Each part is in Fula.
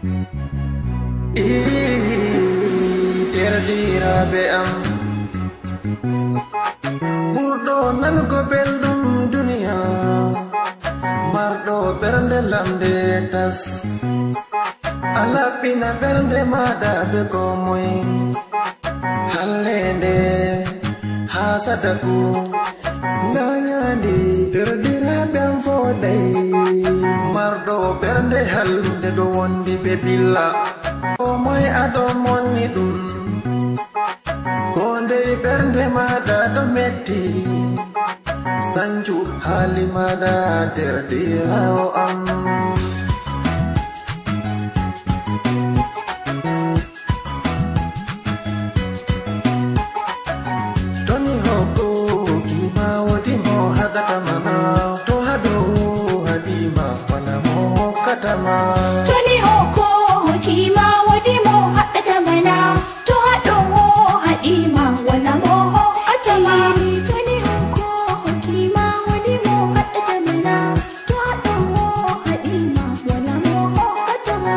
Derdiraɓe am ɓurɗo nanugo belɗum duniya, marɗo ɓernde lamde tas, a laɓɓina ɓernde maɗa be ko moye, hallende ha sadaku nganyandi. Derdiraɓe am foɗay marɗo ɓernde halde ɗo wondi be billa, ko moye aɗo monni ɗum, ko ndey ɓernde maɗa ɗo metti, sanju hali maɗa derdirawo am. Toni hokko kima wodi mo haɗata mana, to haɗo haɗima wala mo hokkatama. Toni hokko kima wodi mo haɗata mana, to haɗo haɗima wala mo hokkatama. Toni hokko kima wodi mo haɗata mana, to haɗo haɗima wala mo hokkatama.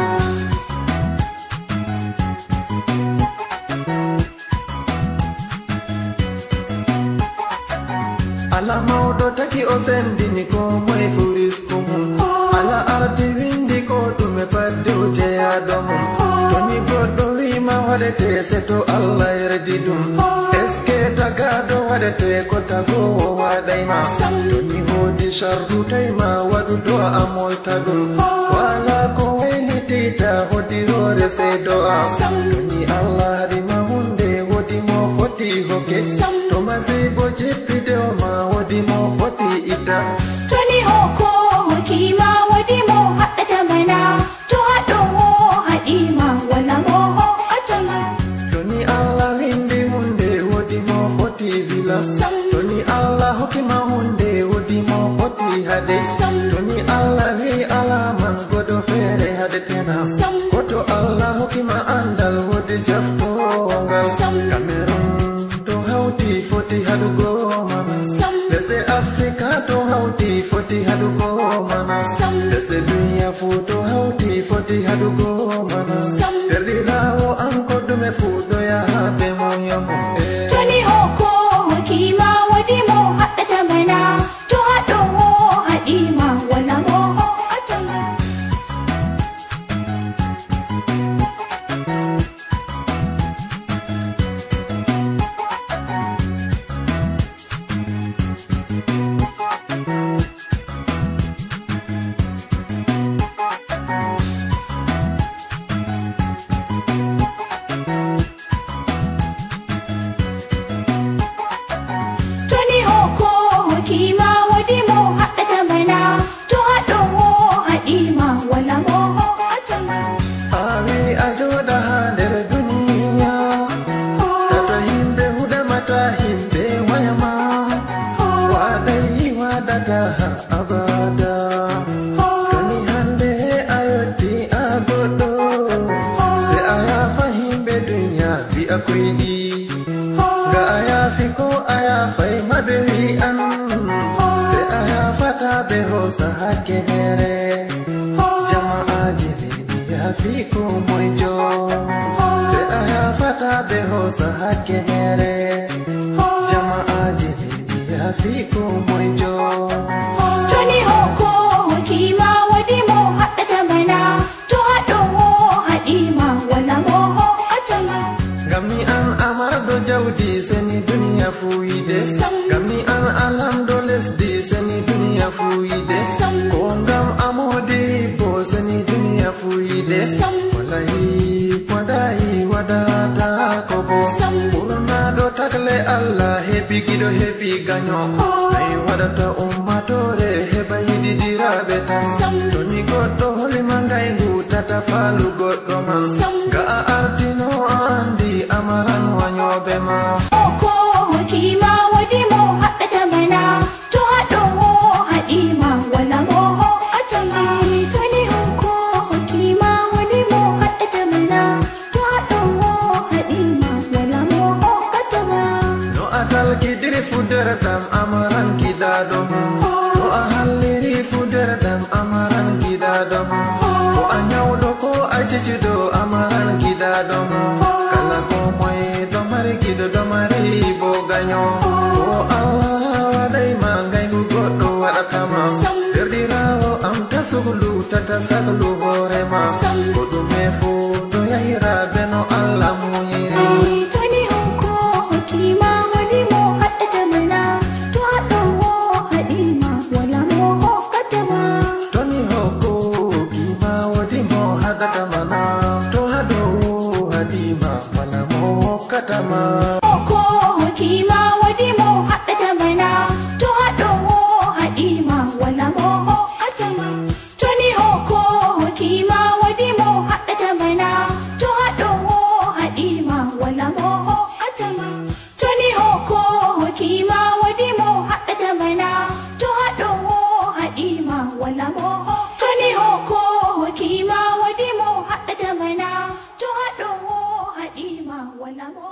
Ala mawɗo taki o sendini ko moye fu risku mum, ala ardi windi ko ɗume padde o jeyaɗo mum. Toni goɗɗo wima waɗete se to Allah yerdi ɗum, eske tagaɗo waɗete ko tagowo waɗayma. Toni wodi sharru tayma waɗu do a molta ɗum, wala ko waylitita hodirore sey do'a. Toni Allah haɗima hunde wodi mo foti hokke, to masibo jeppide o ma wodi mo foti ita. Toni hokko kima wodi mo haɗata mana, to haɗo haɗima wala mo hokkatama. Toni Allah windi hunde wodi mo foti vila, toni Allah hokkima hunde wodi mo foti haɗe. Toni Allah wi alaman goɗɗo feere haɗetena, koto Allah hokkima andal wodi jaftogal. Cameroon to hawti foti haɗugo mana, lesɗe Afrika to hawti foti haɗugo mana, lesɗe duniya fu to hawti foti haɗugo mana. Derdirawo an ko ɗume fu ɗo yaha be moyomo. Toni hokko kima wodi mo haɗata mana, to haɗo haɗima wala mo hokkatama. Toni hokko kima wodi mo haɗata mana, to haɗo haɗima wala mo hokkatama. Awi a joɗa ha nder duniya, tata himɓe huɗamata himɓe wayama, waɗay waɗata ha abada. Toni hande a yotti a goɗɗo, se a yafa himɓe duniya wi'a koyɗi, ga a yafi ko a yafay maɓe wi'an, se a yafata ɓe hosa hakke mere. Jama'aji mi yafi ko moyjo, se a yafata ɓe hosa hakke mere. Jama'aji mi yafi ko moyjo. Toni hokko kima wodi mo haɗata mana, to haɗo haɗima wala mo hokkatama. Gammi an amarɗo jawdi seni duniya fu yiɗe, gammi an alamɗo lesdi seni duniya fu yiɗe, ko ngam amodi bo seni duniya fu yiɗe. Wallahi poɗayi waɗata ko bo, ɓurna ɗo tagle Allah heɓi giɗo heɓi gaño, ai waɗata ummatore heɓa yiɗiɗiraɓe tan. Toni goɗɗo holima ngaygu tata falu goɗɗo man, ga a ardino andi amaran wañoɓe ma. Hokko kima wodi mo haɗata mana, to haɗo haɗima wala mo hokkatama. Toni hokko kima wodi mo haɗata mana, to haɗo haɗima wala mo hokkatama. No a talkidiri fu nder ɗam amaran giɗaɗo ma, no a halliri fu nder ɗam amaran giɗaɗo ma, ko a nyawɗo ko a cici do amaran gida domo kala ko moy do mari gido do mari bo ganyo o Allah wadai mangai nu goddo wada kama derdirawo am tasulu tata saglu horema godu me fu do yahira beno Allah mu yiri toni hoko hokima wadi mo hadda tamana to hado hadima wala mo katama toni hoko hokima wadi mo hadda tamana to hado hadima wala mo katama hoko hokima wadi mo hadda tamana to hado hadima wala mo katama toni hoko hokima wadi mo hadda tamana to hado hadima wala mo katama toni hoko hokima wadi mo hadda tamana to hado hadima wala mo toni hoko hokima wadi mo hadda tamana to hado hadima wala mo